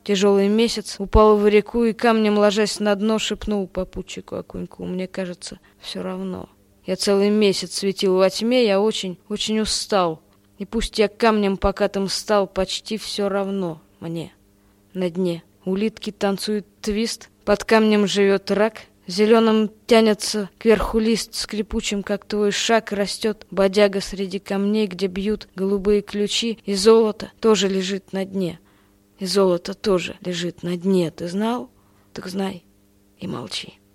тяжелый месяц, упал в реку и камнем, ложась на дно, шепнул попутчику Окуньку: мне кажется, все равно. Я целый месяц светил во тьме, я очень, очень устал. И пусть я камнем покатым стал, почти все равно мне. На дне улитки танцуют твист, под камнем живет рак, зеленым тянется кверху лист, скрипучим, как твой шаг, растет бодяга среди камней, где бьют голубые ключи, и золото тоже лежит на дне. И золото тоже лежит на дне. Ты знал? Так знай и молчи.